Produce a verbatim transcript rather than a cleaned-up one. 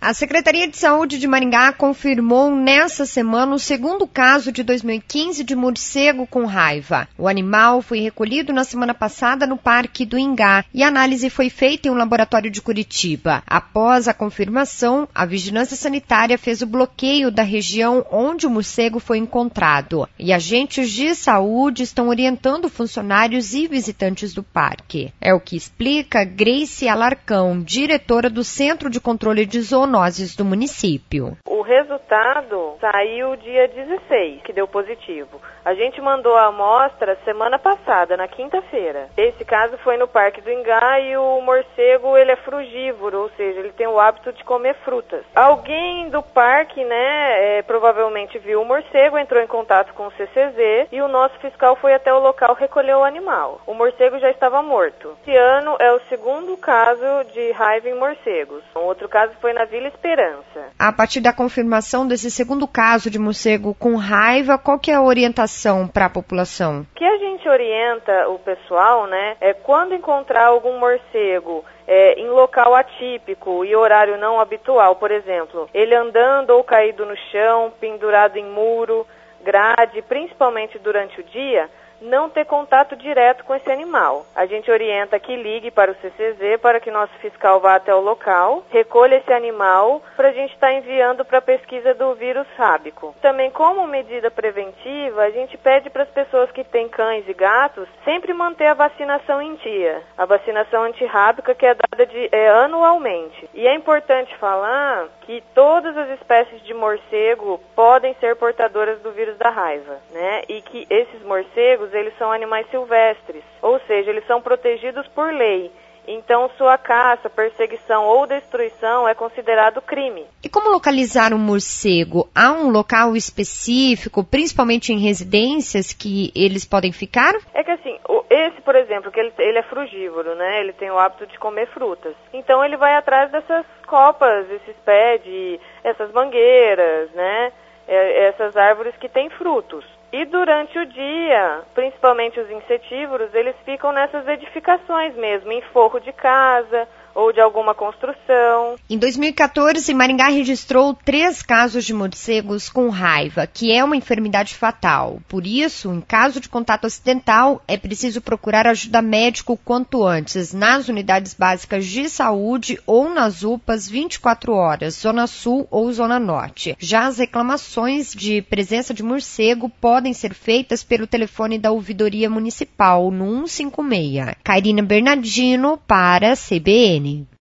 A Secretaria de Saúde de Maringá confirmou nesta semana o segundo caso de dois mil e quinze de morcego com raiva. O animal foi recolhido na semana passada no Parque do Ingá e a análise foi feita em um laboratório de Curitiba. Após a confirmação, a Vigilância Sanitária fez o bloqueio da região onde o morcego foi encontrado e agentes de saúde estão orientando funcionários e visitantes do parque. É o que explica Grace Alarcão, diretora do Centro de Controle de Zoonoses do município. O resultado saiu dia dezesseis, que deu positivo. A gente mandou a amostra semana passada, na quinta-feira. Esse caso foi no Parque do Ingá e o morcego, ele é frugívoro, ou seja, ele tem o hábito de comer frutas. Alguém do parque, né, é, provavelmente viu o morcego, entrou em contato com o C C Z e o nosso fiscal foi até o local recolher o animal. O morcego já estava morto. Esse ano é o segundo caso de raiva em morcegos. O outro caso foi na Vila Esperança. A partir da confirmação desse segundo caso de morcego com raiva, qual que é a orientação para a população? O que a gente orienta o pessoal, né, é quando encontrar algum morcego é, em local atípico e horário não habitual, por exemplo, ele andando ou caído no chão, pendurado em muro, grade, principalmente durante o dia, não ter contato direto com esse animal. A gente orienta que ligue para o C C Z para que nosso fiscal vá até o local, recolha esse animal para a gente estar enviando para a pesquisa do vírus rábico. Também, como medida preventiva, a gente pede para as pessoas que têm cães e gatos sempre manter a vacinação em dia. A vacinação antirrábica que é dada de, é, anualmente. E é importante falar que todas as espécies de morcego podem ser portadoras do vírus da raiva, né? E que esses morcegos eles são animais silvestres, ou seja, eles são protegidos por lei. Então, sua caça, perseguição ou destruição é considerado crime. E como localizar um morcego? Há um local específico, principalmente em residências, que eles podem ficar? É que assim, esse, por exemplo, que ele, ele é frugívoro, né? Ele tem o hábito de comer frutas. Então, ele vai atrás dessas copas, esses pés, de, essas mangueiras, né? Essas árvores que têm frutos. E durante o dia, principalmente os insetívoros, eles ficam nessas edificações mesmo, em forro de casa ou de alguma construção. Em dois mil e quatorze, Maringá registrou três casos de morcegos com raiva, que é uma enfermidade fatal. Por isso, em caso de contato acidental, é preciso procurar ajuda médica o quanto antes, nas unidades básicas de saúde ou nas U P As vinte e quatro horas, Zona Sul ou Zona Norte. Já as reclamações de presença de morcego podem ser feitas pelo telefone da Ouvidoria Municipal no cento e cinquenta e seis. Cairina Bernardino para a C B N.